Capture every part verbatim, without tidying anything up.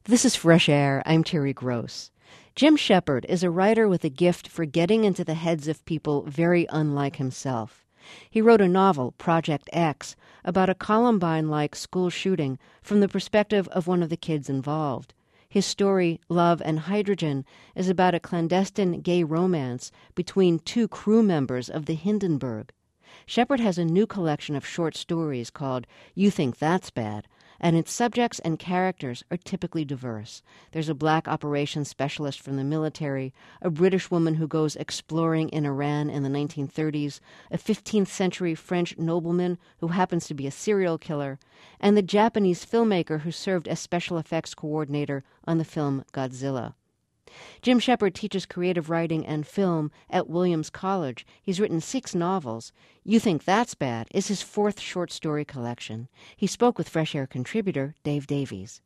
This is Fresh Air. I'm Terry Gross. Jim Shepard is a writer with a gift for getting into the heads of people very unlike himself. He wrote a novel, Project X, about a Columbine-like school shooting from the perspective of one of the kids involved. His story, Love and Hydrogen, is about a clandestine gay romance between two crew members of the Hindenburg. Shepard has a new collection of short stories called You Think That's Bad, and its subjects and characters are typically diverse. There's a black operations specialist from the military, a British woman who goes exploring in Iran in the nineteen thirties, a fifteenth century French nobleman who happens to be a serial killer, and the Japanese filmmaker who served as special effects coordinator on the film Godzilla. Jim Shepard teaches creative writing and film at Williams College. He's written six novels. You Think That's Bad is his fourth short story collection. He spoke with Fresh Air contributor Dave Davies.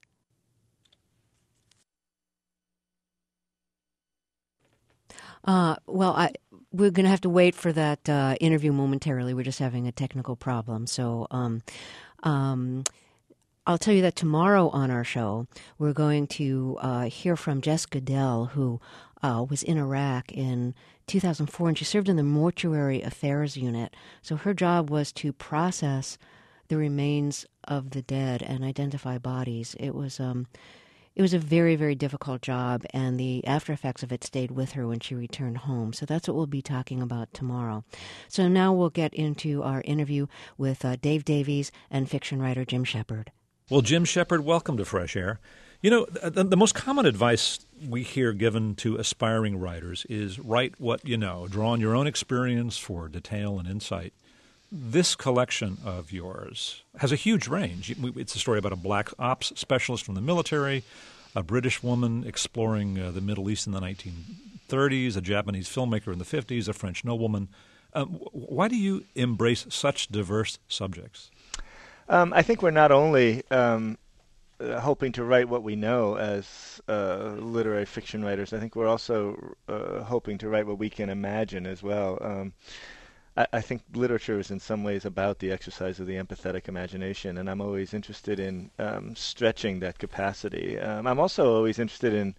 Uh, well, I, we're going to have to wait for that uh, interview momentarily. We're just having a technical problem. So, um, um, I'll tell you that tomorrow on our show, we're going to uh, hear from Jess Goodell, who uh, was in Iraq in two thousand four, and she served in the Mortuary Affairs Unit. So her job was to process the remains of the dead and identify bodies. It was um, it was a very, very difficult job, and the after effects of it stayed with her when she returned home. So that's what we'll be talking about tomorrow. So now we'll get into our interview with uh, Dave Davies and fiction writer Jim Shepard. Well, Jim Shepard, welcome to Fresh Air. You know, the, the most common advice we hear given to aspiring writers is write what you know, draw on your own experience for detail and insight. This collection of yours has a huge range. It's a story about a black ops specialist from the military, a British woman exploring uh, the Middle East in the nineteen thirties, a Japanese filmmaker in the fifties, a French nobleman. Um, why do you embrace such diverse subjects? Um, I think we're not only um, uh, hoping to write what we know as uh, literary fiction writers. I think we're also uh, hoping to write what we can imagine as well. Um, I, I think literature is in some ways about the exercise of the empathetic imagination, and I'm always interested in um, stretching that capacity. Um, I'm also always interested in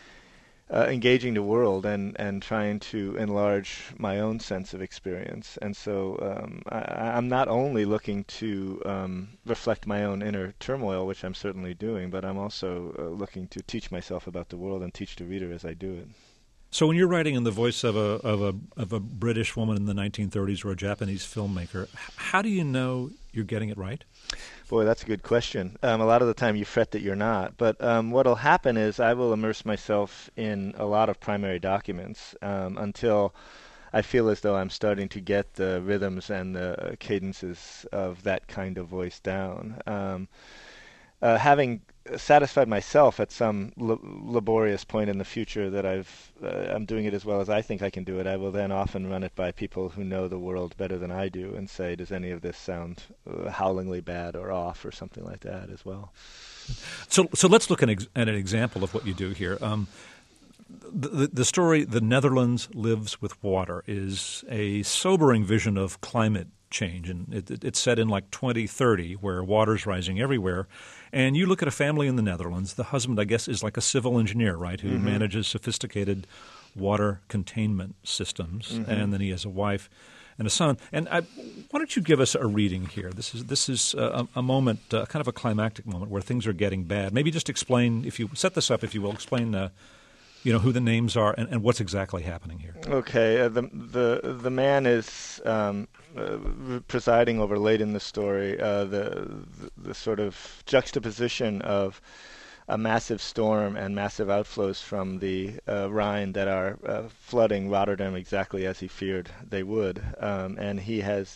Uh, engaging the world and, and trying to enlarge my own sense of experience. And so um, I, I'm not only looking to um, reflect my own inner turmoil, which I'm certainly doing, but I'm also uh, looking to teach myself about the world and teach the reader as I do it. So when you're writing in the voice of a of a of a British woman in the nineteen thirties or a Japanese filmmaker, how do you know you're getting it right? Boy, that's a good question. Um, a lot of the time you fret that you're not. But um, what will happen is I will immerse myself in a lot of primary documents um, until I feel as though I'm starting to get the rhythms and the cadences of that kind of voice down. Um, uh, having satisfied myself at some l- laborious point in the future that I've uh, I'm doing it as well as I think I can do it, I will then often run it by people who know the world better than I do and say, does any of this sound uh, howlingly bad or off or something like that as well. So so let's look at an, ex- at an example of what you do here. Um, the, the story, The Netherlands Lives with Water, is a sobering vision of climate change, and it, it, it's set in like twenty thirty where water's rising everywhere. And you look at a family in the Netherlands. The husband, I guess, is like a civil engineer, right, who mm-hmm. manages sophisticated water containment systems, mm-hmm. and then he has a wife and a son. And I, why don't you give us a reading here? This is this is a, a moment, uh, kind of a climactic moment where things are getting bad. Maybe just explain, if you set this up, if you will, explain uh, you know, who the names are and, and what's exactly happening here. Okay. Uh, the the the man is um, uh, presiding over late in the story uh, the, the the sort of juxtaposition of a massive storm and massive outflows from the uh, Rhine that are uh, flooding Rotterdam exactly as he feared they would, um, and he has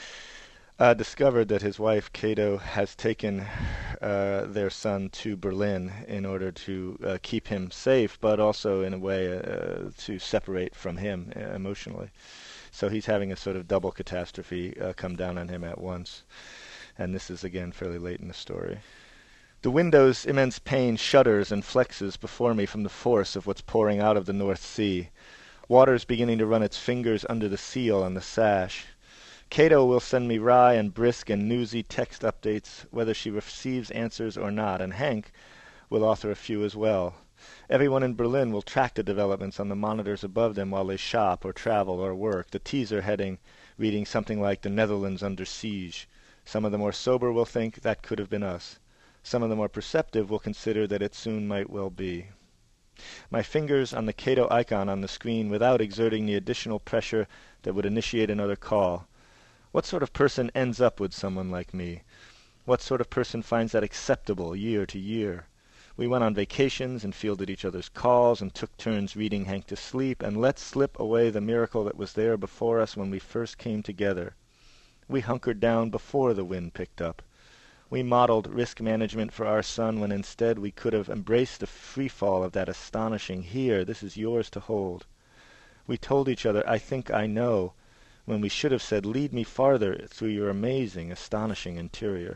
Uh, discovered that his wife, Cato, has taken uh, their son to Berlin in order to uh, keep him safe, but also in a way uh, to separate from him uh, emotionally. So he's having a sort of double catastrophe uh, come down on him at once. And this is, again, fairly late in the story. The window's immense pane shudders and flexes before me from the force of what's pouring out of the North Sea. Water's beginning to run its fingers under the seal on the sash. Cato will send me wry and brisk and newsy text updates whether she receives answers or not, and Hank will author a few as well. Everyone in Berlin will track the developments on the monitors above them while they shop or travel or work. The teaser heading reading something like "The Netherlands Under Siege." Some of the more sober will think that could have been us. Some of the more perceptive will consider that it soon might well be. My fingers on the Cato icon on the screen without exerting the additional pressure that would initiate another call. What sort of person ends up with someone like me? What sort of person finds that acceptable year to year? We went on vacations and fielded each other's calls and took turns reading Hank to sleep and let slip away the miracle that was there before us when we first came together. We hunkered down before the wind picked up. We modeled risk management for our son when instead we could have embraced the free fall of that astonishing "Here, this is yours to hold." We told each other, "I think I know," when we should have said, "Lead me farther through your amazing, astonishing interior."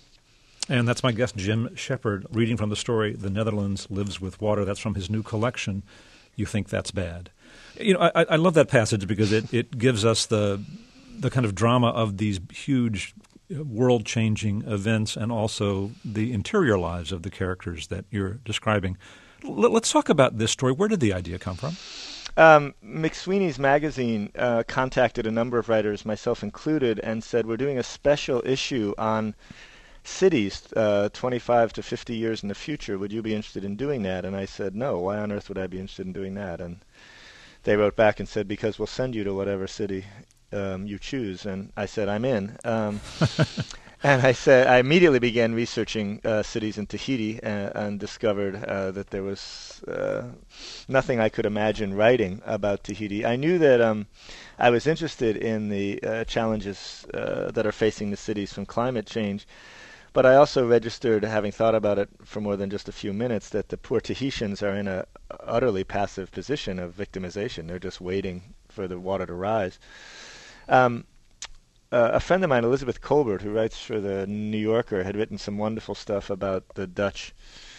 And that's my guest, Jim Shepard, reading from the story, The Netherlands Lives with Water. That's from his new collection, You Think That's Bad. You know, I, I love that passage because it, it gives us the the kind of drama of these huge world-changing events and also the interior lives of the characters that you're describing. L- let's talk about this story. Where did the idea come from? Um, McSweeney's magazine uh, contacted a number of writers, myself included, and said, "We're doing a special issue on cities uh, twenty-five to fifty years in the future. Would you be interested in doing that?" And I said, "No, why on earth would I be interested in doing that?" And they wrote back and said, "Because we'll send you to whatever city um, you choose." And I said, "I'm in." Um, and I said, I immediately began researching uh, cities in Tahiti and, and discovered uh, that there was uh, nothing I could imagine writing about Tahiti. I knew that um, I was interested in the uh, challenges uh, that are facing the cities from climate change. But I also registered, having thought about it for more than just a few minutes, that the poor Tahitians are in a utterly passive position of victimization. They're just waiting for the water to rise. Um, uh, a friend of mine, Elizabeth Colbert, who writes for the New Yorker, had written some wonderful stuff about the Dutch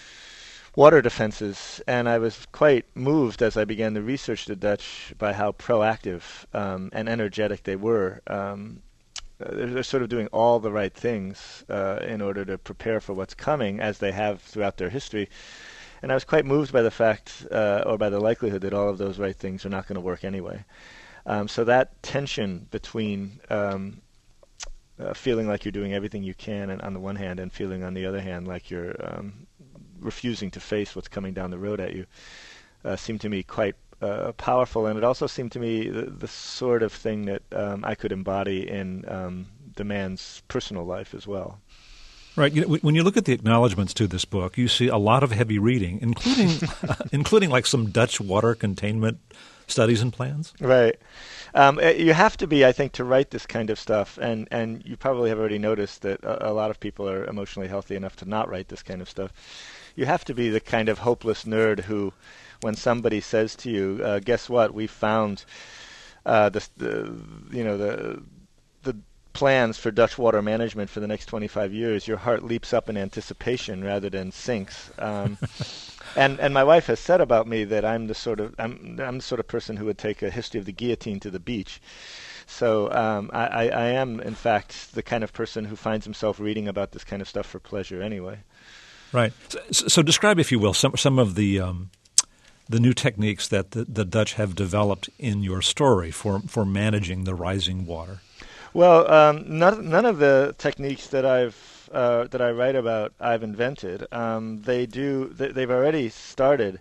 water defenses, and I was quite moved as I began to research the Dutch by how proactive um, and energetic they were. Um, They're, they're sort of doing all the right things uh, in order to prepare for what's coming, as they have throughout their history. And I was quite moved by the fact, uh, or by the likelihood, that all of those right things are not going to work anyway. Um, so that tension between um, uh, feeling like you're doing everything you can, and on the one hand, and feeling on the other hand like you're um, refusing to face what's coming down the road at you, uh, seemed to me quite Uh, powerful, and it also seemed to me the, the sort of thing that um, I could embody in um, the man's personal life as well. Right. You know, when you look at the acknowledgments to this book, you see a lot of heavy reading, including including like some Dutch water containment studies and plans. Right. Um, you have to be, I think, to write this kind of stuff, and, and you probably have already noticed that a, a lot of people are emotionally healthy enough to not write this kind of stuff. You have to be the kind of hopeless nerd who, when somebody says to you, uh, "Guess what? We found uh, the, the you know the the plans for Dutch water management for the next twenty-five years," your heart leaps up in anticipation rather than sinks. Um, and and my wife has said about me that I'm the sort of I'm I'm the sort of person who would take a history of the guillotine to the beach. So um, I, I am, in fact, the kind of person who finds himself reading about this kind of stuff for pleasure anyway. Right. So, so describe, if you will, some some of the um, the new techniques that the, the Dutch have developed in your story for for managing the rising water. Well, um, none none of the techniques that I've uh, that I write about I've invented. Um, they do. They, they've already started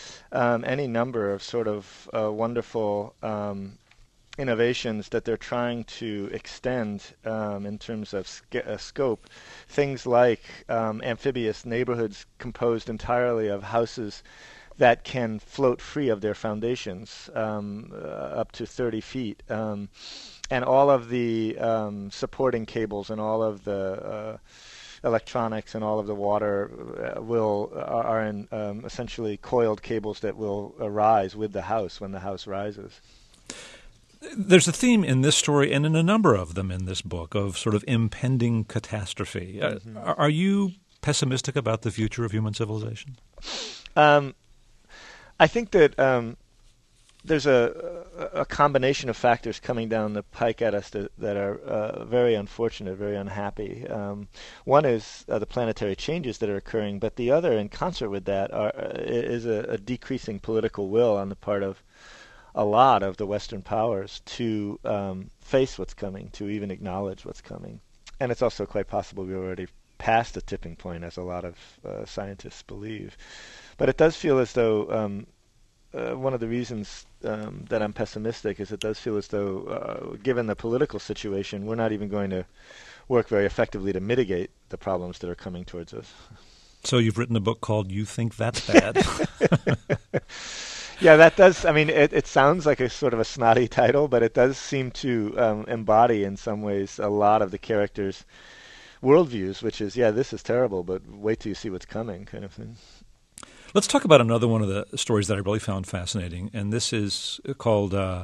um, any number of sort of uh, wonderful Um, innovations that they're trying to extend um, in terms of sc- uh, scope. Things like um, amphibious neighborhoods composed entirely of houses that can float free of their foundations um, uh, up to thirty feet. Um, and all of the um, supporting cables and all of the uh, electronics and all of the water uh, will uh, are in um, essentially coiled cables that will arise with the house when the house rises. There's a theme in this story and in a number of them in this book of sort of impending catastrophe. Mm-hmm. Uh, are you pessimistic about the future of human civilization? Um, I think that um, there's a, a combination of factors coming down the pike at us that, that are uh, very unfortunate, very unhappy. Um, one is uh, the planetary changes that are occurring, but the other, in concert with that, are, uh, is a, a decreasing political will on the part of a lot of the Western powers to um, face what's coming, to even acknowledge what's coming. And it's also quite possible we're already past the tipping point, as a lot of uh, scientists believe. But it does feel as though um, Uh, one of the reasons um, that I'm pessimistic is it does feel as though, uh, given the political situation, we're not even going to work very effectively to mitigate the problems that are coming towards us. So you've written a book called You Think That's Bad. Yeah, that does, I mean, it, it sounds like a sort of a snotty title, but it does seem to um, embody in some ways a lot of the characters' worldviews, which is, yeah, this is terrible, but wait till you see what's coming kind of thing. Let's talk about another one of the stories that I really found fascinating, and this is called uh,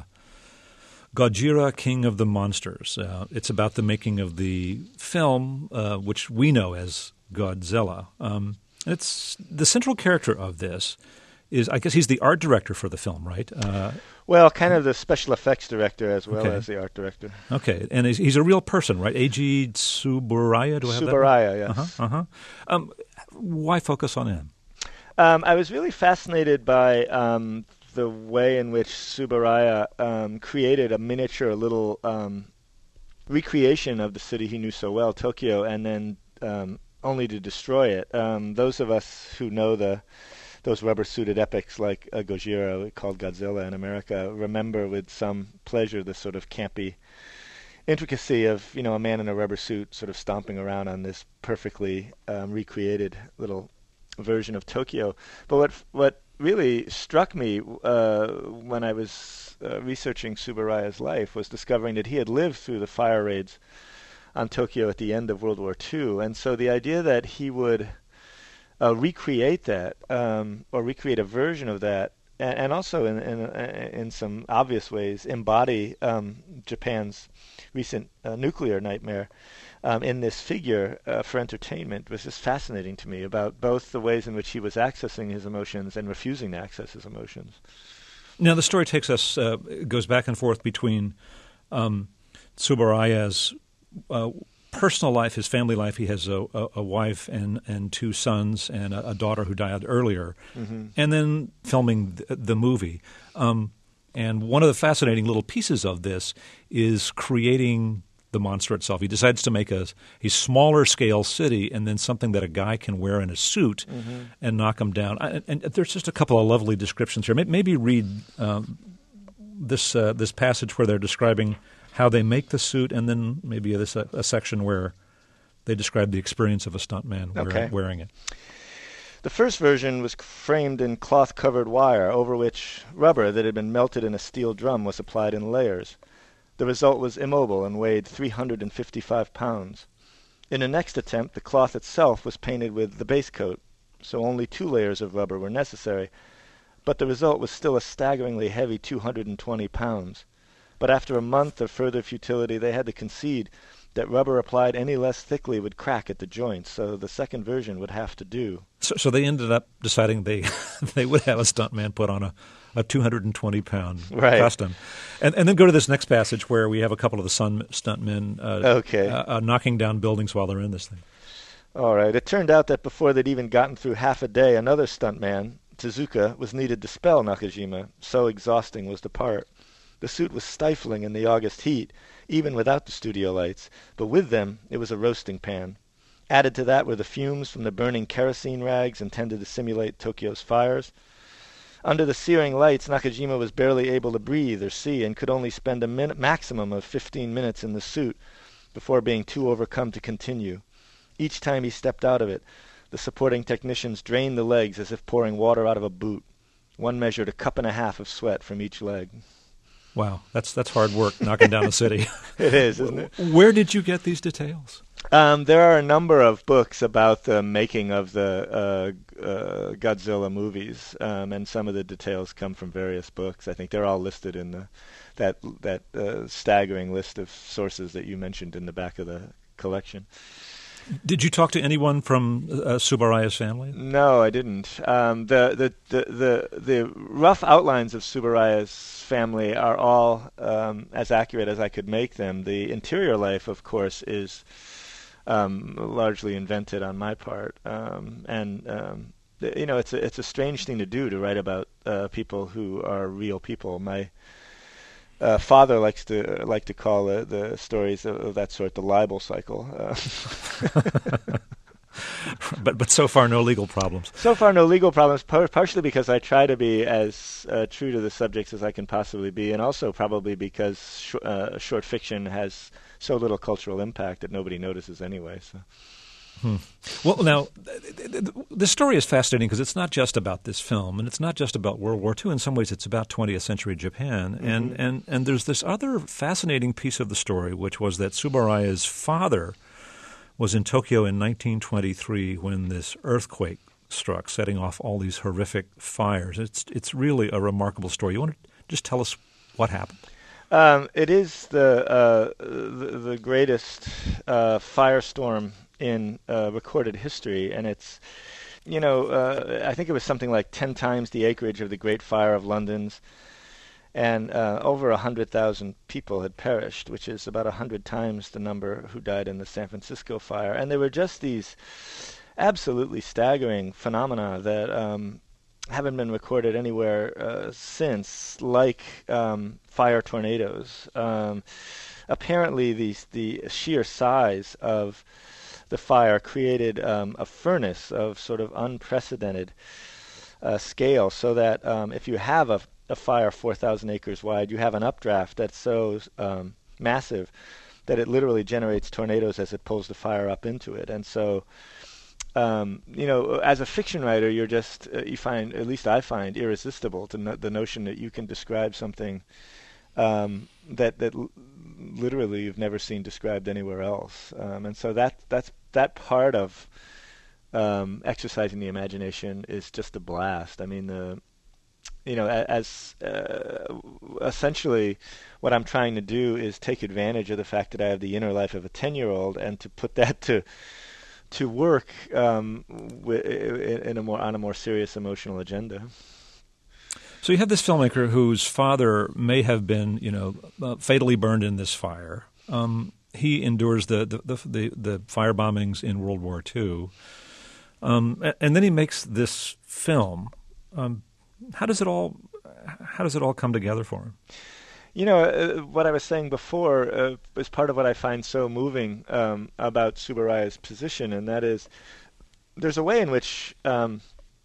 Gojira, King of the Monsters. Uh, it's about the making of the film, uh, which we know as Godzilla. Um, it's the central character of this is, I guess he's the art director for the film, right? Uh, well, kind of the special effects director as well okay. as the art director. Okay, and he's, he's a real person, right? Eiji Tsuburaya, do I have Tsuburaya, that? yes. Uh-huh, uh-huh. Um, why focus on him? Um, I was really fascinated by um, the way in which Tsuburaya um, created a miniature little um, recreation of the city he knew so well, Tokyo, and then um, only to destroy it. Um, those of us who know the those rubber-suited epics like uh, Gojira, called Godzilla in America, remember with some pleasure the sort of campy intricacy of, you know, a man in a rubber suit sort of stomping around on this perfectly um, recreated little version of Tokyo. But what what really struck me uh, when I was uh, researching Tsuburaya's life was discovering that he had lived through the fire raids on Tokyo at the end of World War Two, and so the idea that he would uh, recreate that um, or recreate a version of that, and, and also in, in in some obvious ways embody um, Japan's recent uh, nuclear nightmare Um, in this figure uh, for entertainment was just fascinating to me, about both the ways in which he was accessing his emotions and refusing to access his emotions. Now, the story takes us, uh, goes back and forth between um, Tsuburaya's uh, personal life, his family life. He has a, a, a wife and, and two sons and a, a daughter who died earlier, mm-hmm. and then filming th- the movie. Um, and one of the fascinating little pieces of this is creating the monster itself. He decides to make a, a smaller scale city and then something that a guy can wear in a suit mm-hmm. and knock him down. I, and there's just a couple of lovely descriptions here. Maybe read um, this uh, this passage where they're describing how they make the suit, and then maybe this, a, a section where they describe the experience of a stuntman wear, okay. wearing it. The first version was framed in cloth-covered wire over which rubber that had been melted in a steel drum was applied in layers. The result was immobile and weighed three hundred fifty-five pounds. In the next attempt, the cloth itself was painted with the base coat, so only two layers of rubber were necessary, but the result was still a staggeringly heavy two hundred twenty pounds. But after a month of further futility, they had to concede that rubber applied any less thickly would crack at the joints, so the second version would have to do. So, so they ended up deciding they they would have a stuntman put on a, a two hundred twenty pound right. costume. And, and then go to this next passage where we have a couple of the sun, stuntmen uh, okay. uh, uh, knocking down buildings while they're in this thing. All right. It turned out that before they'd even gotten through half a day, another stuntman, Tezuka, was needed to spell Nakajima, so exhausting was the part. The suit was stifling in the August heat, even without the studio lights, but with them it was a roasting pan. Added to that were the fumes from the burning kerosene rags intended to simulate Tokyo's fires. Under the searing lights, Nakajima was barely able to breathe or see, and could only spend a min- maximum of fifteen minutes in the suit before being too overcome to continue. Each time he stepped out of it, the supporting technicians drained the legs as if pouring water out of a boot. One measured a cup and a half of sweat from each leg. Wow, that's that's hard work, knocking down a city. It is, isn't it? Where did you get these details? Um, there are a number of books about the making of the uh, uh, Godzilla movies, um, and some of the details come from various books. I think they're all listed in the that that uh, staggering list of sources that you mentioned in the back of the collection. Did you talk to anyone from uh, Tsuburaya's family? No, I didn't. Um, the, the, the, the, the rough outlines of Tsuburaya's family are all um, as accurate as I could make them. The interior life, of course, is um, largely invented on my part. Um, and, um, you know, it's a, it's a strange thing to do, to write about uh, people who are real people. My Uh, father likes to uh, like to call uh, the stories of, of that sort the libel cycle. Uh, but but so far no legal problems. So far no legal problems, par- partially because I try to be as uh, true to the subjects as I can possibly be, and also probably because sh- uh, short fiction has so little cultural impact that nobody notices anyway. So. Hmm. Well, now, the story is fascinating because it's not just about this film, and it's not just about World War Two. In some ways, it's about twentieth century Japan. Mm-hmm. And, and, and there's this other fascinating piece of the story, which was that Tsuburaya's father was in Tokyo in nineteen twenty-three when this earthquake struck, setting off all these horrific fires. It's, it's really a remarkable story. You want to just tell us what happened? Um, it is the, uh, the, the greatest uh, firestorm in uh, recorded history, and it's, you know, uh, I think it was something like ten times the acreage of the Great Fire of London's, and uh, over a hundred thousand people had perished, which is about a hundred times the number who died in the San Francisco fire. And there were just these absolutely staggering phenomena that um, haven't been recorded anywhere uh, since, like um, fire tornadoes. Um, apparently, the the sheer size of the fire created um, a furnace of sort of unprecedented uh, scale, so that um, if you have a, a fire four thousand acres wide, you have an updraft that's so um, massive that it literally generates tornadoes as it pulls the fire up into it. And so, um, you know, as a fiction writer, you're just, uh, you find, at least I find, irresistible to no- the notion that you can describe something um, that that l- literally you've never seen described anywhere else. Um, and so that that's that part of um, exercising the imagination is just a blast. I mean, the you know, as uh, essentially what I'm trying to do is take advantage of the fact that I have the inner life of a ten-year-old and to put that to to work um, w- in a more on a more serious emotional agenda. So you have this filmmaker whose father may have been, you know, uh, fatally burned in this fire. Um, he endures the the, the the the fire bombings in World War Two, um, and then he makes this film. Um, how does it all how does it all come together for him? You know, uh, what I was saying before uh, is part of what I find so moving um, about Tsuburaya's position, and that is there's a way in which um,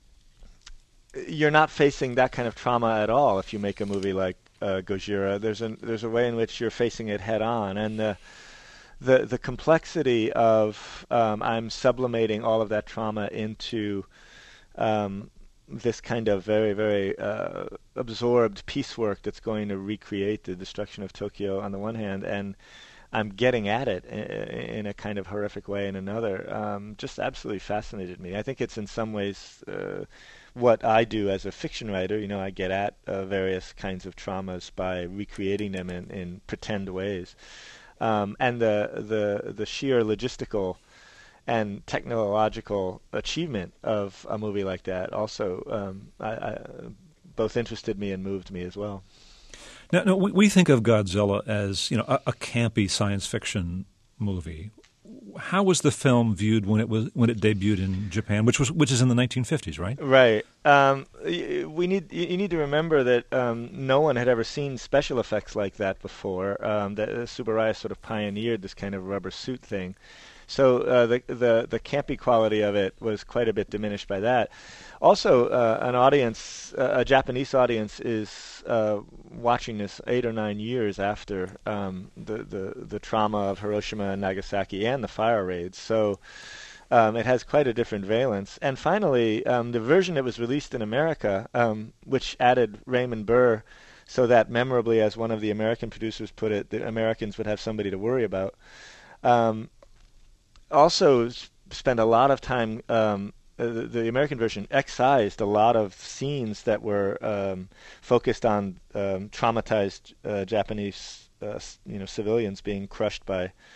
you're not facing that kind of trauma at all if you make a movie like uh, Gojira. There's a there's a way in which you're facing it head on, and the the the complexity of um, I'm sublimating all of that trauma into um, this kind of very, very uh, absorbed piecework that's going to recreate the destruction of Tokyo on the one hand, and I'm getting at it in, in a kind of horrific way in another. Um, just absolutely fascinated me. I think it's in some ways uh, what I do as a fiction writer. You know, I get at uh, various kinds of traumas by recreating them in, in pretend ways. Um, and the, the, the sheer logistical and technological achievement of a movie like that also um, I, I, both interested me and moved me as well. Now, no, we, we think of Godzilla as, you know, a, a campy science fiction movie. How was the film viewed when it was when it debuted in Japan, which was which is in the nineteen fifties, right? Right. Um, we need you need to remember that um, no one had ever seen special effects like that before. Um, that uh, Tsuburaya sort of pioneered this kind of rubber suit thing. So uh, the the the campy quality of it was quite a bit diminished by that. Also, uh, an audience, uh, a Japanese audience, is uh, watching this eight or nine years after um, the, the the trauma of Hiroshima and Nagasaki and the fire raids. So um, it has quite a different valence. And finally, um, the version that was released in America, um, which added Raymond Burr, so that memorably, as one of the American producers put it, the Americans would have somebody to worry about. Um, also spent a lot of time, um, the, the American version excised a lot of scenes that were um, focused on um, traumatized uh, Japanese uh, you know, civilians being crushed by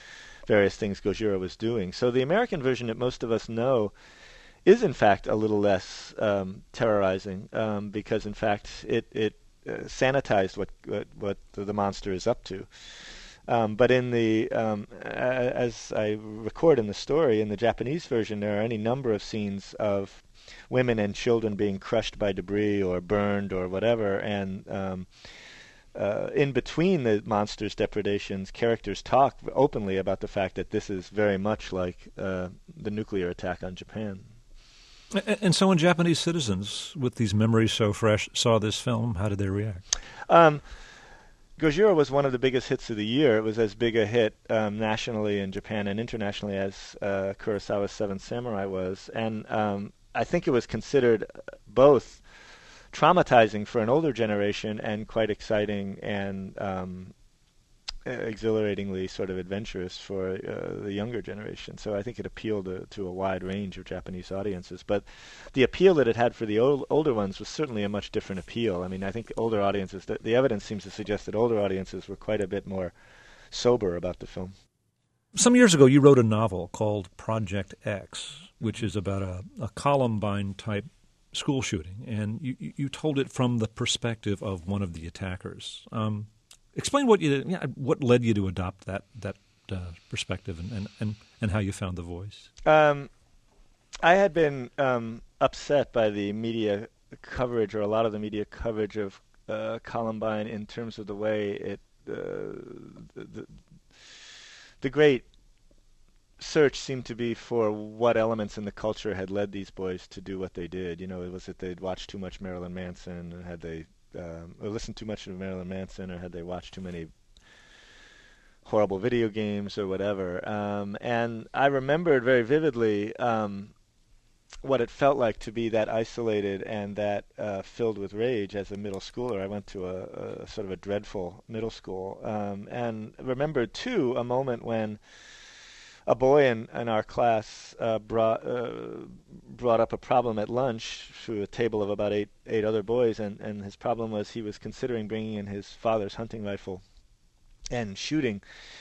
various things Gojira was doing. So the American version that most of us know is in fact a little less um, terrorizing um, because in fact it it uh, sanitized what, what what the monster is up to. Um, but in the um, as I record in the story, in the Japanese version, there are any number of scenes of women and children being crushed by debris or burned or whatever, and um, uh, in between the monster's depredations, characters talk openly about the fact that this is very much like uh, the nuclear attack on Japan. And, and so when Japanese citizens, with these memories so fresh, saw this film, how did they react? Um, Gojira was one of the biggest hits of the year. It was as big a hit um, nationally in Japan and internationally as uh, Kurosawa's Seven Samurai was. And um, I think it was considered both traumatizing for an older generation and quite exciting and um, exhilaratingly sort of adventurous for uh, the younger generation. So I think it appealed to, to a wide range of Japanese audiences. But the appeal that it had for the old, older ones was certainly a much different appeal. I mean, I think older audiences, the, the evidence seems to suggest that older audiences were quite a bit more sober about the film. Some years ago, you wrote a novel called Project X, which is about a, a Columbine-type school shooting, and you, you told it from the perspective of one of the attackers. Um, Explain what you yeah, what led you to adopt that that uh, perspective and, and, and, and how you found the voice. Um, I had been um, upset by the media coverage, or a lot of the media coverage of uh, Columbine, in terms of the way it uh, the, the great search seemed to be for what elements in the culture had led these boys to do what they did. You know, was it they'd watched too much Marilyn Manson, and had they Um, or listened too much to Marilyn Manson, or had they watched too many horrible video games or whatever. Um, and I remembered very vividly um, what it felt like to be that isolated and that uh, filled with rage as a middle schooler. I went to a, a sort of a dreadful middle school. Um, and remembered, too, a moment when a boy in, in our class uh, brought uh, brought up a problem at lunch to a table of about eight eight other boys, and, and his problem was he was considering bringing in his father's hunting rifle and shooting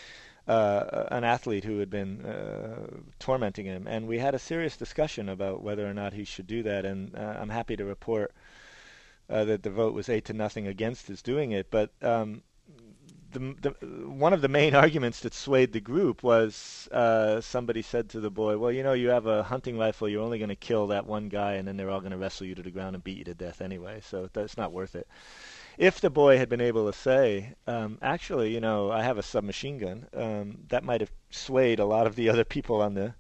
uh, an athlete who had been uh, tormenting him. And we had a serious discussion about whether or not he should do that, and uh, I'm happy to report uh, that the vote was eight to nothing against his doing it. But um, The, the, one of the main arguments that swayed the group was uh, somebody said to the boy, well, you know, you have a hunting rifle, you're only going to kill that one guy, and then they're all going to wrestle you to the ground and beat you to death anyway, so that's not worth it. If the boy had been able to say, um, actually, you know, I have a submachine gun, um, that might have swayed a lot of the other people on the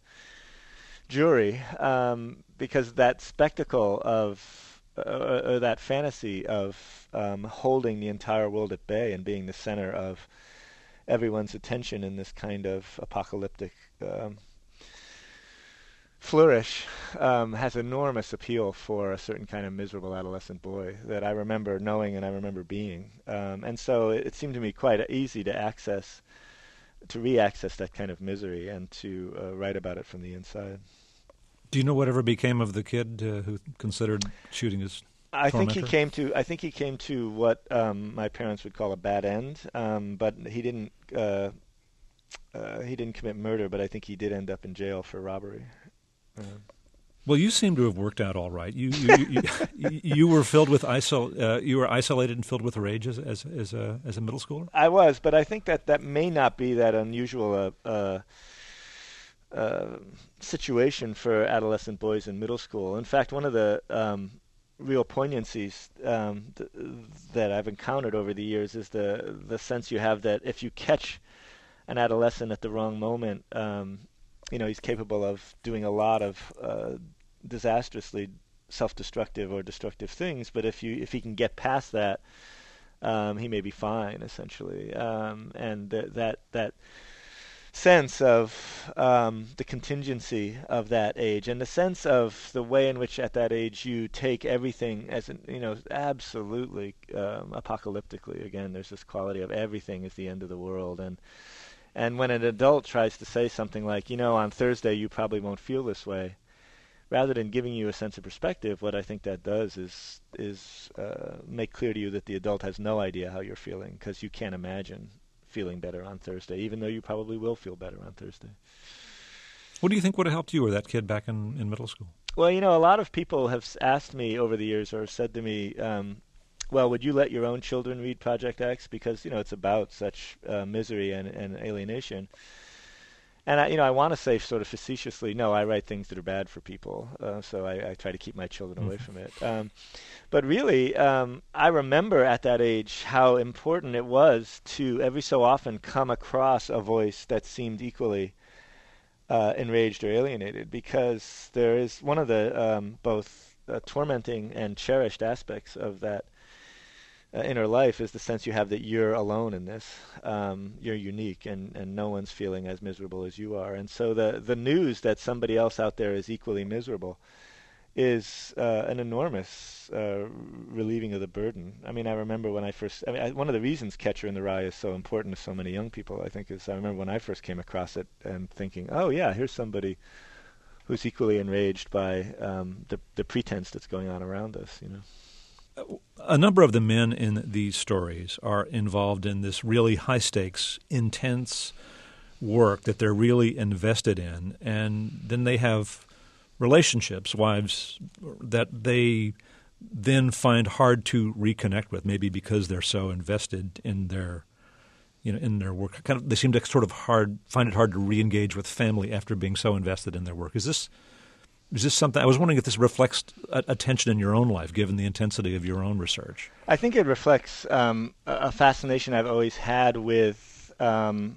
jury, um, because that spectacle of Uh, or that fantasy of um, holding the entire world at bay and being the center of everyone's attention in this kind of apocalyptic um, flourish um, has enormous appeal for a certain kind of miserable adolescent boy that I remember knowing and I remember being. Um, and so it, it seemed to me quite easy to access, to re-access that kind of misery and to uh, write about it from the inside. Do you know whatever became of the kid uh, who considered shooting his I tormentor? think he came to. I think he came to what um, my parents would call a bad end. Um, but he didn't. Uh, uh, he didn't commit murder. But I think he did end up in jail for robbery. Uh, well, you seem to have worked out all right. You you you, you, you were filled with isol. Uh, you were isolated and filled with rage as as as a as a middle schooler. I was, but I think that that may not be that unusual. Uh, uh, Uh, situation for adolescent boys in middle school. In fact, one of the um, real poignancies um, th- that I've encountered over the years is the the sense you have that if you catch an adolescent at the wrong moment, um, you know, he's capable of doing a lot of uh, disastrously self-destructive or destructive things. But if you if he can get past that, um, he may be fine, essentially. Um, and th- that that. sense of um, the contingency of that age, and the sense of the way in which at that age you take everything as an, you know, absolutely um, apocalyptically. Again, there's this quality of everything is the end of the world, and and when an adult tries to say something like, you know, on Thursday you probably won't feel this way, rather than giving you a sense of perspective, what I think that does is is uh, make clear to you that the adult has no idea how you're feeling, because you can't imagine feeling better on Thursday, even though you probably will feel better on Thursday. What do you think would have helped you or that kid back in, in middle school? Well, you know, a lot of people have asked me over the years or said to me, um, well, would you let your own children read Project X? Because, you know, it's about such uh, misery and, and alienation. And, I, you know, I want to say sort of facetiously, no, I write things that are bad for people, uh, so I, I try to keep my children away from it. Um, but really, um, I remember at that age how important it was to every so often come across a voice that seemed equally uh, enraged or alienated, because there is one of the um, both uh, tormenting and cherished aspects of that Uh, inner life is the sense you have that you're alone in this. Um, you're unique, and, and no one's feeling as miserable as you are. And so the the news that somebody else out there is equally miserable is uh, an enormous uh, relieving of the burden. I mean, I remember when I first. I mean, I, one of the reasons Catcher in the Rye is so important to so many young people, I think, is I remember when I first came across it and thinking, oh yeah, here's somebody who's equally enraged by um, the the pretense that's going on around us. You know. A number of the men in these stories are involved in this really high-stakes, intense work that they're really invested in, and then they have relationships, wives, that they then find hard to reconnect with, maybe because they're so invested in their, you know, in their work. Kind of, they seem to sort of hard find it hard to re-engage with family after being so invested in their work. Is this? Is this something? I was wondering if this reflects a, a tension in your own life, given the intensity of your own research. I think it reflects um, a fascination I've always had with um,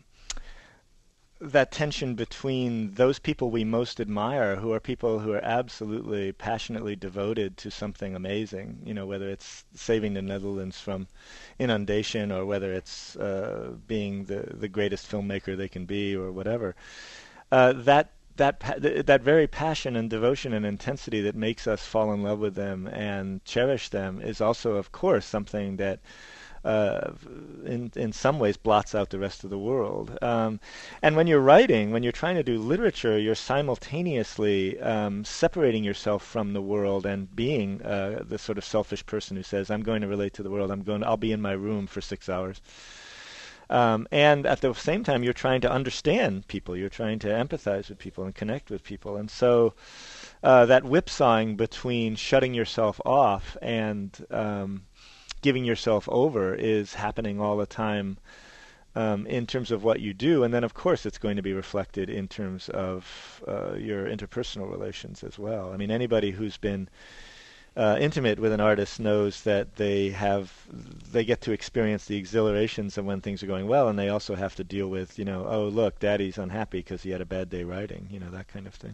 that tension between those people we most admire, who are people who are absolutely passionately devoted to something amazing. You know, whether it's saving the Netherlands from inundation, or whether it's uh, being the the greatest filmmaker they can be, or whatever. Uh, that. That that very passion and devotion and intensity that makes us fall in love with them and cherish them is also, of course, something that uh, in in some ways blots out the rest of the world. Um, and when you're writing, when you're trying to do literature, you're simultaneously um, separating yourself from the world and being uh, the sort of selfish person who says, I'm going to relate to the world. I'm going. I'll be in my room for six hours. Um, and at the same time, you're trying to understand people. You're trying to empathize with people and connect with people. And so uh, that whipsawing between shutting yourself off and um, giving yourself over is happening all the time um, in terms of what you do. And then, of course, it's going to be reflected in terms of uh, your interpersonal relations as well. I mean, anybody who's been Uh, intimate with an artist knows that they have they get to experience the exhilarations of when things are going well, and they also have to deal with, you know, oh look, Daddy's unhappy because he had a bad day writing, you know, that kind of thing.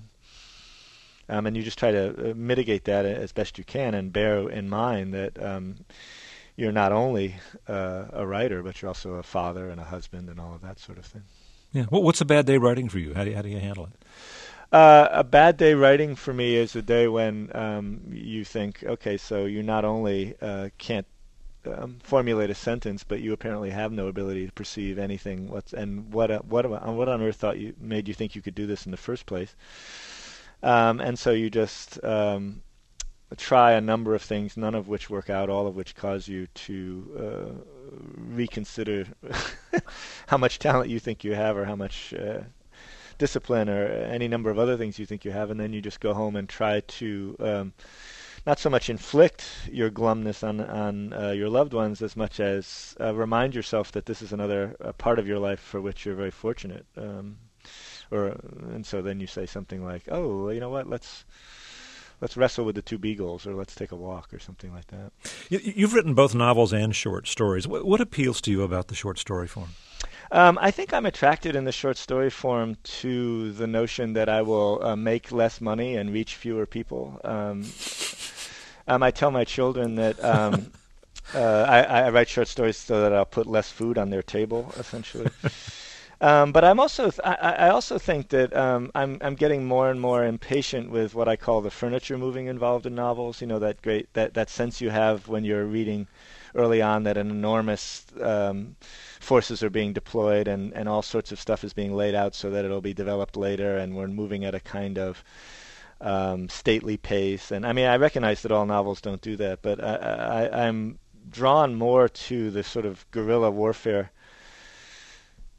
Um, and you just try to uh, mitigate that as best you can, and bear in mind that um, you're not only uh, a writer, but you're also a father and a husband and all of that sort of thing. Yeah. Well, what's a bad day writing for you? How do you, how do you handle it? Uh, a bad day writing for me is a day when um, you think, okay, so you not only uh, can't um, formulate a sentence, but you apparently have no ability to perceive anything. What's and what uh, what what on earth thought you made you think you could do this in the first place? Um, and so you just um, try a number of things, none of which work out, all of which cause you to uh, reconsider how much talent you think you have, or how much Uh, discipline, or any number of other things you think you have, and then you just go home and try to um, not so much inflict your glumness on on uh, your loved ones as much as uh, remind yourself that this is another uh, part of your life for which you're very fortunate. Um, or and so then you say something like, "Oh, you know what? Let's let's wrestle with the two beagles, or let's take a walk," or something like that. You, you've written both novels and short stories. What, what appeals to you about the short story form? Um, I think I'm attracted in the short story form to the notion that I will uh, make less money and reach fewer people. Um, um, I tell my children that um, uh, I, I write short stories so that I'll put less food on their table, essentially. um, but I'm also th- I, I also think that um, I'm I'm getting more and more impatient with what I call the furniture moving involved in novels. You know, that great that, that sense you have when you're reading early on that an enormous um, forces are being deployed, and, and all sorts of stuff is being laid out so that it'll be developed later, and we're moving at a kind of um, stately pace. And I mean, I recognize that all novels don't do that, but I, I, I'm drawn more to the sort of guerrilla warfare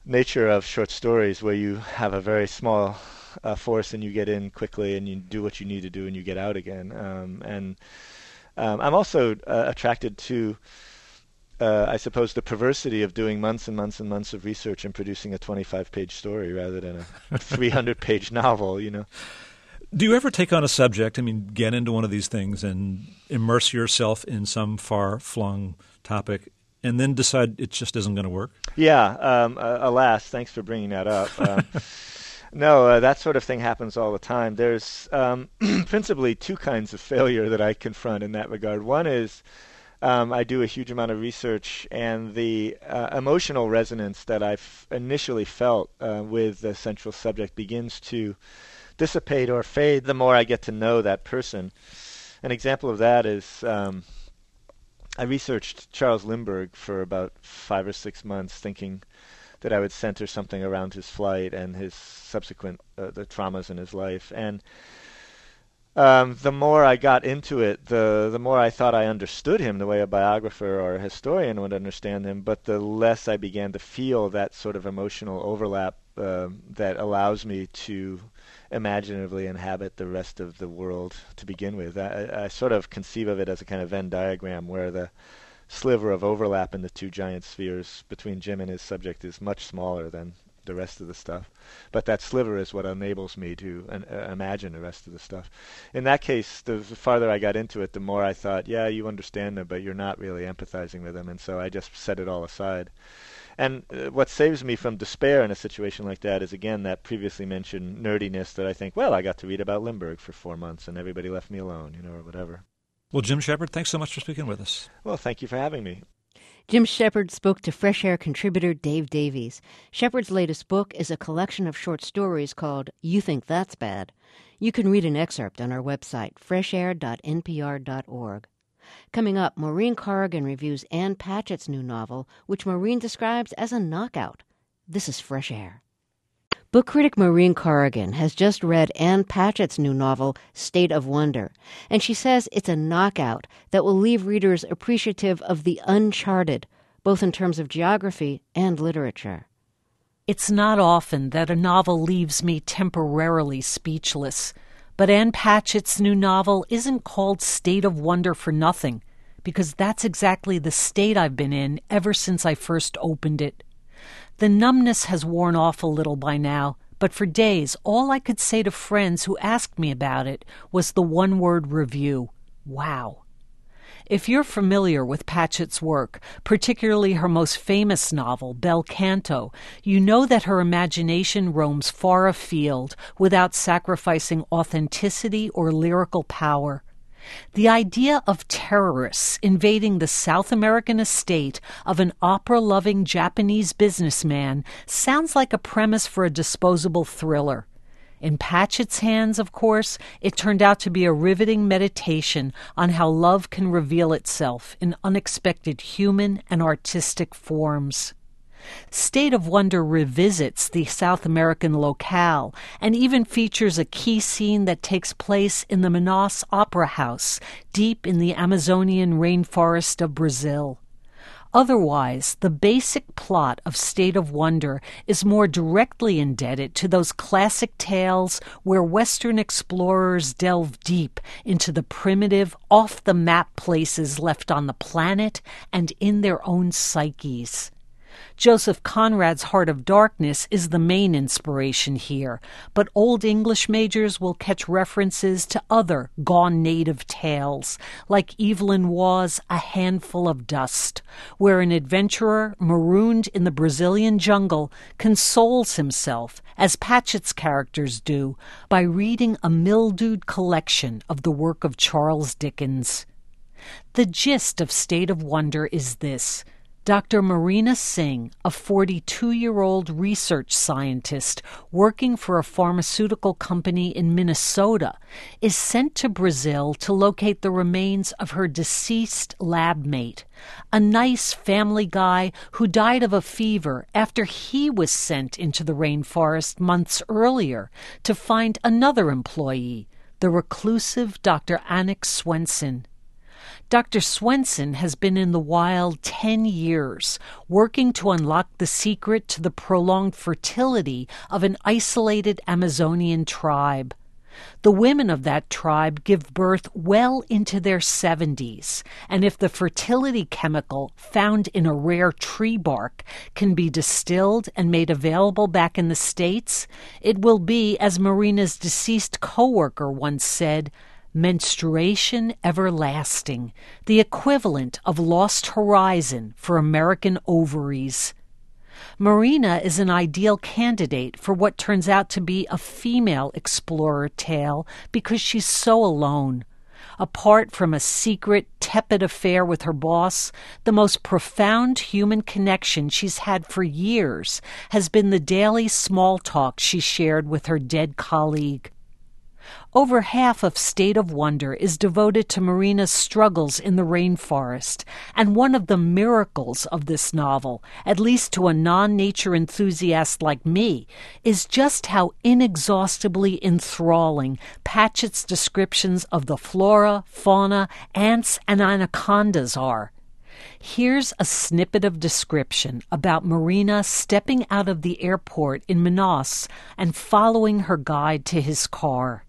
nature of short stories where you have a very small uh, force and you get in quickly and you do what you need to do and you get out again. Um, and um, I'm also uh, attracted to, uh, I suppose, the perversity of doing months and months and months of research and producing a twenty-five page story rather than a three hundred page novel, you know. Do you ever take on a subject, I mean, get into one of these things and immerse yourself in some far-flung topic and then decide it just isn't going to work? Yeah, um, uh, alas, thanks for bringing that up. Um, no, uh, that sort of thing happens all the time. There's um, principally two kinds of failure that I confront in that regard. One is um, I do a huge amount of research, and the uh, emotional resonance that I've initially felt uh, with the central subject begins to dissipate or fade the more I get to know that person. An example of that is um, I researched Charles Lindbergh for about five or six months, thinking that I would center something around his flight and his subsequent uh, the traumas in his life. And um, the more I got into it, the the more I thought I understood him the way a biographer or a historian would understand him, but the less I began to feel that sort of emotional overlap uh, that allows me to imaginatively inhabit the rest of the world to begin with. I, I sort of conceive of it as a kind of Venn diagram where the sliver of overlap in the two giant spheres between Jim and his subject is much smaller than the rest of the stuff. But that sliver is what enables me to uh, imagine the rest of the stuff. In that case, the, the farther I got into it, the more I thought, yeah, you understand them, but you're not really empathizing with them. And so I just set it all aside. And uh, what saves me from despair in a situation like that is, again, that previously mentioned nerdiness that I think, well, I got to read about Lindbergh for four months and everybody left me alone, you know, or whatever. Well, Jim Shepard, thanks so much for speaking with us. Well, thank you for having me. Jim Shepard spoke to Fresh Air contributor Dave Davies. Shepard's latest book is a collection of short stories called You Think That's Bad. You can read an excerpt on our website, fresh air dot n p r dot org. Coming up, Maureen Corrigan reviews Ann Patchett's new novel, which Maureen describes as a knockout. This is Fresh Air. Book critic Maureen Corrigan has just read Ann Patchett's new novel, State of Wonder, and she says it's a knockout that will leave readers appreciative of the uncharted, both in terms of geography and literature. It's not often that a novel leaves me temporarily speechless. But Ann Patchett's new novel isn't called State of Wonder for nothing, because that's exactly the state I've been in ever since I first opened it. The numbness has worn off a little by now, but for days all I could say to friends who asked me about it was the one-word review, wow. If you're familiar with Patchett's work, particularly her most famous novel, Bel Canto, you know that her imagination roams far afield without sacrificing authenticity or lyrical power. The idea of terrorists invading the South American estate of an opera-loving Japanese businessman sounds like a premise for a disposable thriller. In Patchett's hands, of course, it turned out to be a riveting meditation on how love can reveal itself in unexpected human and artistic forms. State of Wonder revisits the South American locale and even features a key scene that takes place in the Manaus Opera House, deep in the Amazonian rainforest of Brazil. Otherwise, the basic plot of State of Wonder is more directly indebted to those classic tales where Western explorers delve deep into the primitive, off-the-map places left on the planet and in their own psyches. Joseph Conrad's Heart of Darkness is the main inspiration here, but Old English majors will catch references to other gone native tales, like Evelyn Waugh's A Handful of Dust, where an adventurer marooned in the Brazilian jungle consoles himself, as Patchett's characters do, by reading a mildewed collection of the work of Charles Dickens. The gist of State of Wonder is this. Doctor Marina Singh, a forty-two-year-old research scientist working for a pharmaceutical company in Minnesota, is sent to Brazil to locate the remains of her deceased lab mate, a nice family guy who died of a fever after he was sent into the rainforest months earlier to find another employee, the reclusive Doctor Annick Swenson. Doctor Swenson has been in the wild ten years, working to unlock the secret to the prolonged fertility of an isolated Amazonian tribe. The women of that tribe give birth well into their seventies, and if the fertility chemical found in a rare tree bark can be distilled and made available back in the States, it will be, as Marina's deceased co-worker once said, menstruation everlasting, the equivalent of Lost Horizon for American ovaries. Marina is an ideal candidate for what turns out to be a female explorer tale because she's so alone. Apart from a secret, tepid affair with her boss, the most profound human connection she's had for years has been the daily small talk she shared with her dead colleague. Over half of State of Wonder is devoted to Marina's struggles in the rainforest, and one of the miracles of this novel, at least to a non-nature enthusiast like me, is just how inexhaustibly enthralling Patchett's descriptions of the flora, fauna, ants, and anacondas are. Here's a snippet of description about Marina stepping out of the airport in Manaus and following her guide to his car.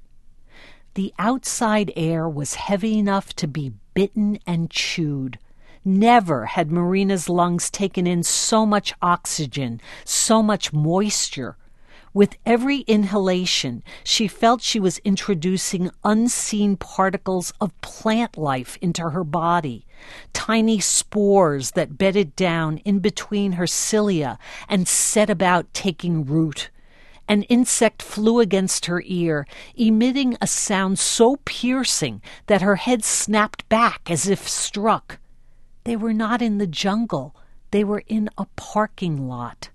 The outside air was heavy enough to be bitten and chewed. Never had Marina's lungs taken in so much oxygen, so much moisture. With every inhalation, she felt she was introducing unseen particles of plant life into her body, tiny spores that bedded down in between her cilia and set about taking root. An insect flew against her ear, emitting a sound so piercing that her head snapped back as if struck. They were not in the jungle. They were in a parking lot.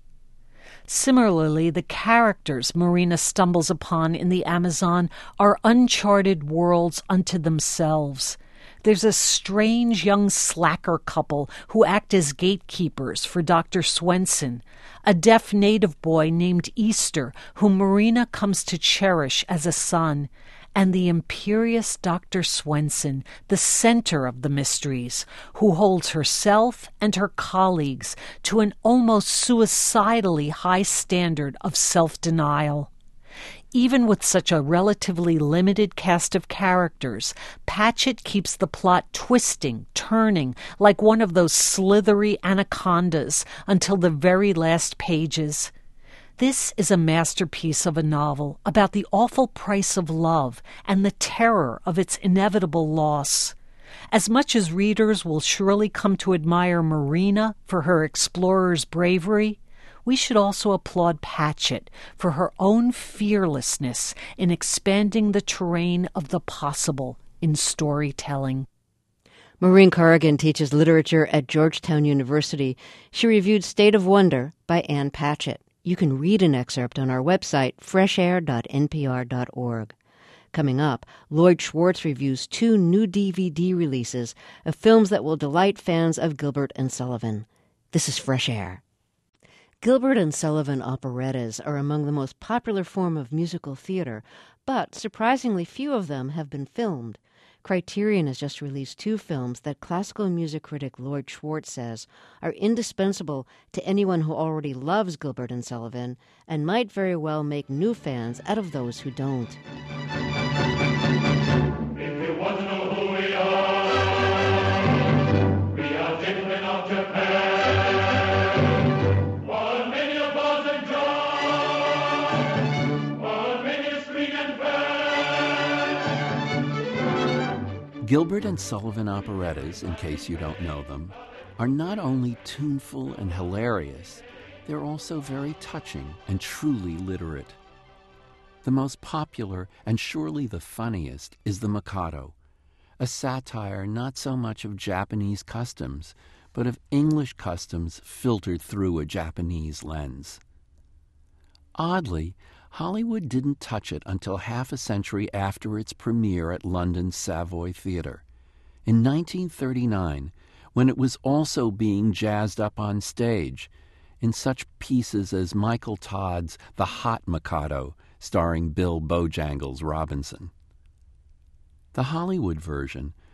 Similarly, the characters Marina stumbles upon in the Amazon are uncharted worlds unto themselves. There's a strange young slacker couple who act as gatekeepers for Doctor Swenson, a deaf native boy named Easter whom Marina comes to cherish as a son, and the imperious Doctor Swenson, the center of the mysteries, who holds herself and her colleagues to an almost suicidally high standard of self-denial. Even with such a relatively limited cast of characters, Patchett keeps the plot twisting, turning, like one of those slithery anacondas until the very last pages. This is a masterpiece of a novel about the awful price of love and the terror of its inevitable loss. As much as readers will surely come to admire Marina for her explorer's bravery, we should also applaud Patchett for her own fearlessness in expanding the terrain of the possible in storytelling. Maureen Corrigan teaches literature at Georgetown University. She reviewed State of Wonder by Ann Patchett. You can read an excerpt on our website, fresh air dot n p r dot org. Coming up, Lloyd Schwartz reviews two new D V D releases of films that will delight fans of Gilbert and Sullivan. This is Fresh Air. Gilbert and Sullivan operettas are among the most popular form of musical theater, but surprisingly few of them have been filmed. Criterion has just released two films that classical music critic Lloyd Schwartz says are indispensable to anyone who already loves Gilbert and Sullivan and might very well make new fans out of those who don't. If you want to know who we are, we are gentlemen of Japan. One many of bars and drum, one many of screen and band. Gilbert and Sullivan operettas, in case you don't know them, are not only tuneful and hilarious, they're also very touching and truly literate. The most popular, and surely the funniest, is The Mikado, a satire not so much of Japanese customs, but of English customs filtered through a Japanese lens. Oddly, Hollywood didn't touch it until half a century after its premiere at London's Savoy Theatre. In nineteen thirty-nine, when it was also being jazzed up on stage, in such pieces as Michael Todd's The Hot Mikado, starring Bill Bojangles Robinson. The Hollywood version,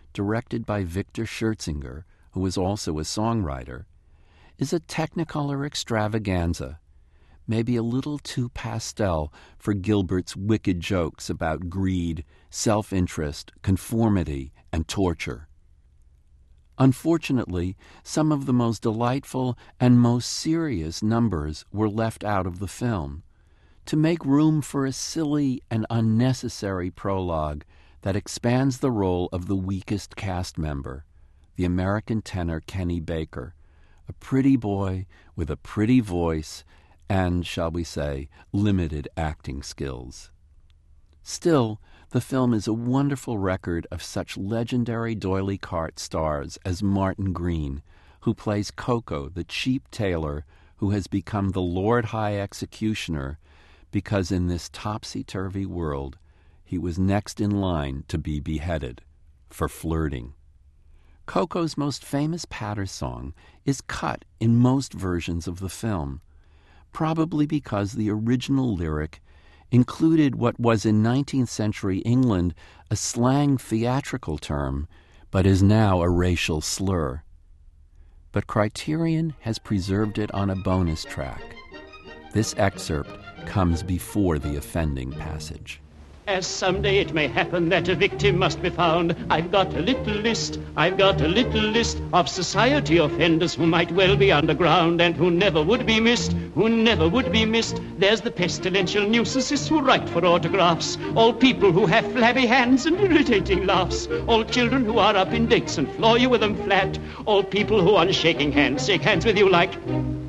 directed by Victor Scherzinger, who was also a songwriter, is a Technicolor extravaganza, maybe a little too pastel for Gilbert's wicked jokes about greed, self-interest, conformity, and torture. Unfortunately, some of the most delightful and most serious numbers were left out of the film, to make room for a silly and unnecessary prologue that expands the role of the weakest cast member, the American tenor Kenny Baker, a pretty boy with a pretty voice and, shall we say, limited acting skills. Still, the film is a wonderful record of such legendary D'Oyly Carte stars as Martin Green, who plays Coco, the cheap tailor who has become the Lord High Executioner because in this topsy-turvy world he was next in line to be beheaded for flirting. Coco's most famous patter song is cut in most versions of the film, probably because the original lyric included what was in nineteenth century England a slang theatrical term, but is now a racial slur. But Criterion has preserved it on a bonus track. This excerpt comes before the offending passage. As someday it may happen that a victim must be found, I've got a little list, I've got a little list of society offenders who might well be underground and who never would be missed, who never would be missed. There's the pestilential nuisances who write for autographs, all people who have flabby hands and irritating laughs, all children who are up in dates and floor you with them flat, all people who on shaking hands shake hands with you like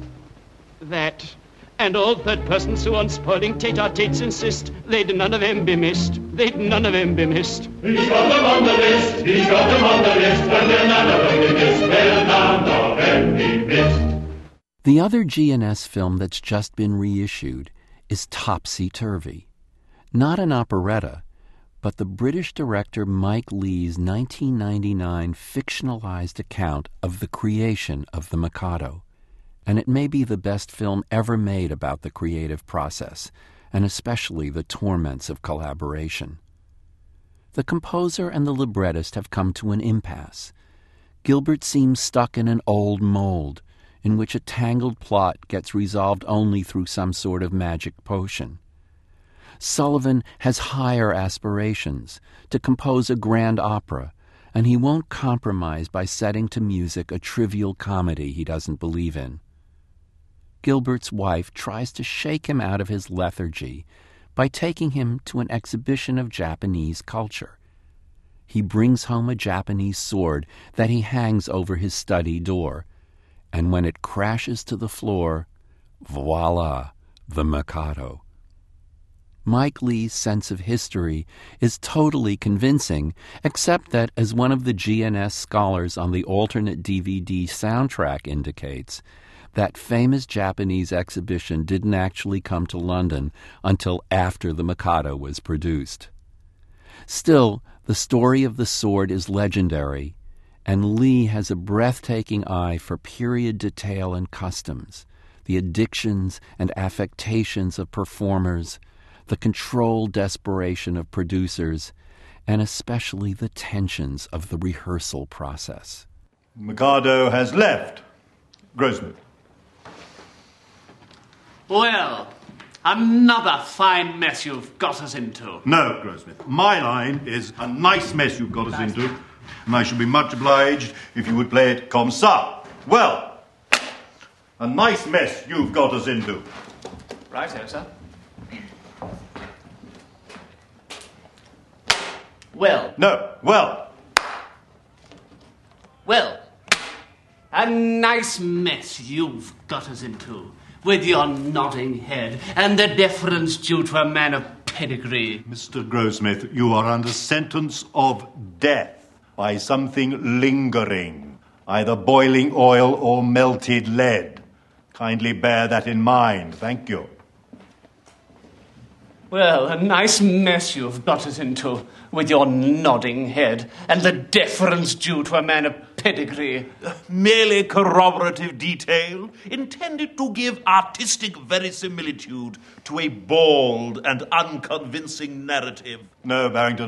that. And all third persons who on spoiling tete-a-tetes insist, they'd none of them be missed, they'd none of them be missed. He's got them on the list, he's got them on the list, and they'll none of them be missed, they'll none of them be missed. The other G N S film that's just been reissued is Topsy-Turvy. Not an operetta, but the British director Mike Leigh's nineteen ninety-nine fictionalized account of the creation of the Mikado. And it may be the best film ever made about the creative process, and especially the torments of collaboration. The composer and the librettist have come to an impasse. Gilbert seems stuck in an old mold, in which a tangled plot gets resolved only through some sort of magic potion. Sullivan has higher aspirations, to compose a grand opera, and he won't compromise by setting to music a trivial comedy he doesn't believe in. Gilbert's wife tries to shake him out of his lethargy by taking him to an exhibition of Japanese culture. He brings home a Japanese sword that he hangs over his study door, and when it crashes to the floor, voila, the Mikado. Mike Leigh's sense of history is totally convincing, except that, as one of the G N S scholars on the alternate D V D soundtrack indicates, that famous Japanese exhibition didn't actually come to London until after the Mikado was produced. Still, the story of the sword is legendary, and Leigh has a breathtaking eye for period detail and customs, the addictions and affectations of performers, the controlled desperation of producers, and especially the tensions of the rehearsal process. Mikado has left. Grossman. Well, another fine mess you've got us into. No, Grossmith. My line is a nice mess you've got us into, and I should be much obliged if you would play it comme ça. Well, a nice mess you've got us into. Righto, sir. Well. No, well. Well, a nice mess you've got us into, with your nodding head and the deference due to a man of pedigree. Mister Grossmith, you are under sentence of death by something lingering, either boiling oil or melted lead. Kindly bear that in mind. Thank you. Well, a nice mess you've got us into, with your nodding head and the deference due to a man of pedigree. Merely corroborative detail, intended to give artistic verisimilitude to a bald and unconvincing narrative. No, Barrington,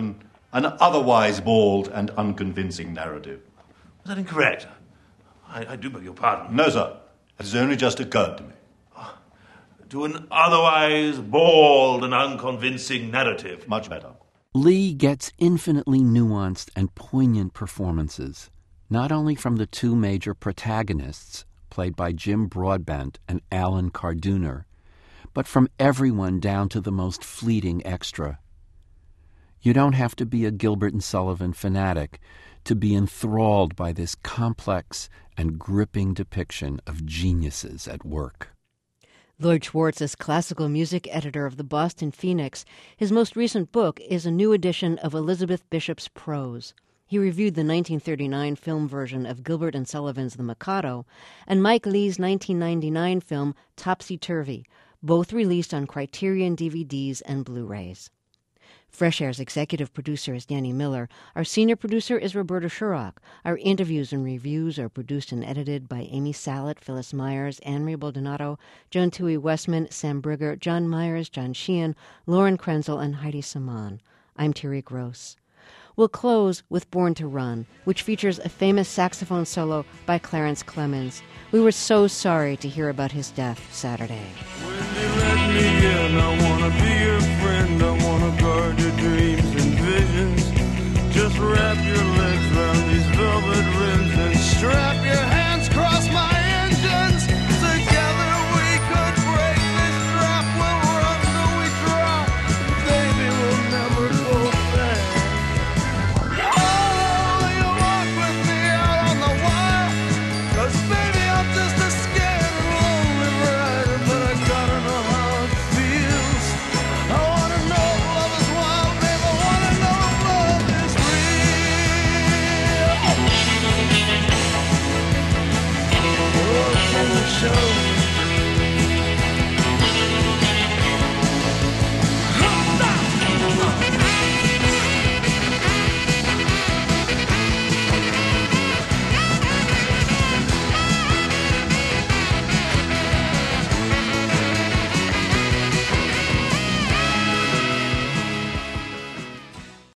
an otherwise bald and unconvincing narrative. Was that incorrect? I, I do beg your pardon. No, sir. It has only just occurred to me. To an otherwise bald and unconvincing narrative. Much better. Lee gets infinitely nuanced and poignant performances, not only from the two major protagonists, played by Jim Broadbent and Alan Carduner, but from everyone down to the most fleeting extra. You don't have to be a Gilbert and Sullivan fanatic to be enthralled by this complex and gripping depiction of geniuses at work. Lloyd Schwartz is classical music editor of the Boston Phoenix. His most recent book is a new edition of Elizabeth Bishop's prose. He reviewed the nineteen thirty-nine film version of Gilbert and Sullivan's The Mikado and Mike Leigh's nineteen ninety-nine film Topsy Turvy, both released on Criterion D V Ds and Blu-rays. Fresh Air's executive producer is Danny Miller. Our senior producer is Roberta Shurrock. Our interviews and reviews are produced and edited by Amy Salet, Phyllis Myers, Anne-Marie Baldonado, Joan Tui Westman, Sam Brigger, John Myers, John Sheehan, Lauren Krenzel, and Heidi Saman. I'm Terry Gross. We'll close with Born to Run, which features a famous saxophone solo by Clarence Clemens. We were so sorry to hear about his death Saturday. When they let me in, I want to be your friend. I want to guard your dreams and visions. Just wrap your legs around these velvet rims and strap your hands across my engines. Together we could break this trap. We'll run till we drop. Baby, we'll never go back. Oh, you walk with me out on the wire. 'Cause baby, I'm just a scared and lonely rider. But I gotta know how it feels. I wanna know if love is wild, babe. I wanna know if love is real. Oh, can you show me?